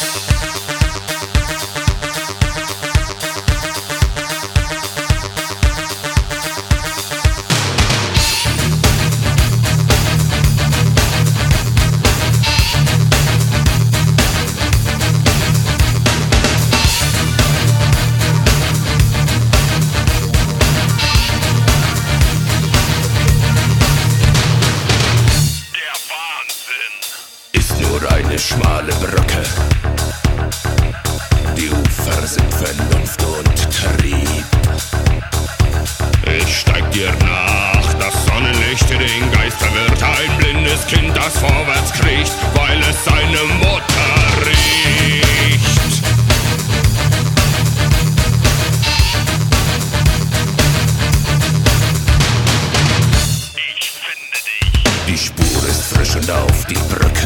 Eine schmale Brücke, die Ufer sind Vernunft und Trieb. Ich steig dir nach, das Sonnenlicht den Geist verwirrt. Ein blindes Kind, das vorwärts kriecht, weil es seine Mutter riecht. Ich finde dich. Die Spur ist frisch und auf die Brücke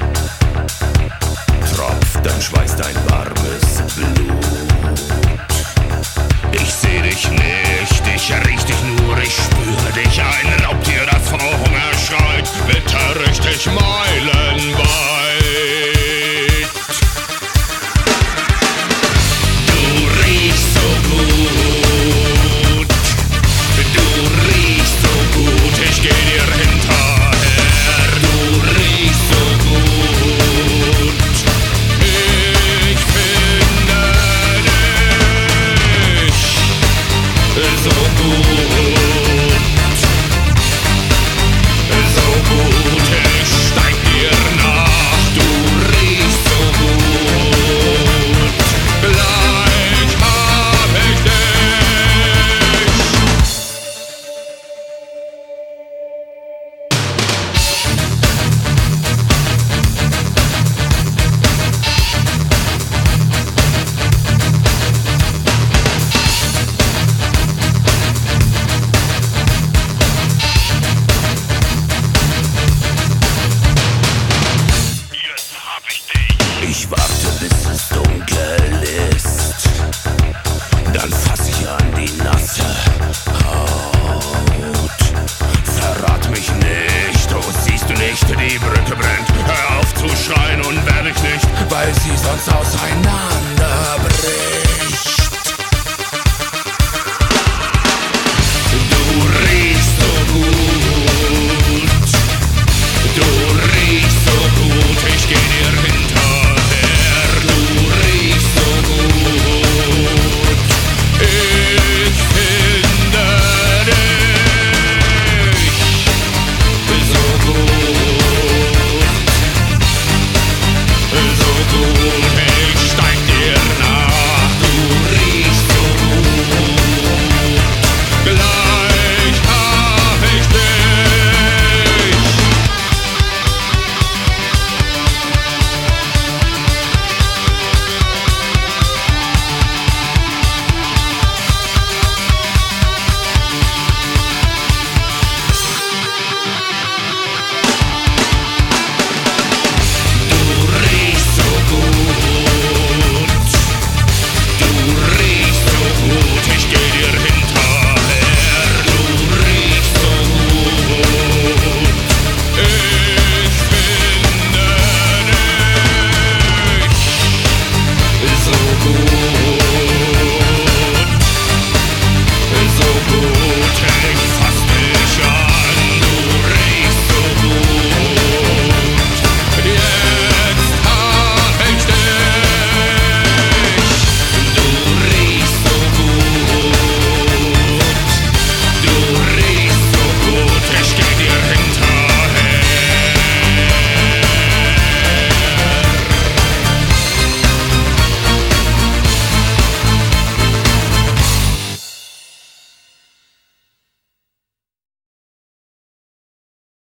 dann schweißt ein warmes Blut. Ich seh dich nicht, ich riech dich nur, ich spüre dich. Ein Raubtier, das vor Hunger schreit, bitter richtig meilenweit. Du riechst so gut, du riechst so gut, ich geh dir hinterher. Du riechst so gut. So gut, ich steig dir nach, du riechst so gut, gleich hab ich dich. Ich warte, bis es dunkel ist, dann fass ich an die nasse Haut. Verrat mich nicht, oh siehst du nicht, die Brücke brennt. Hör auf zu schreien und werde ich nicht, weil sie sonst auseinanderbricht. Du riechst so gut, du riechst so gut, ich geh dir hinter. So gut.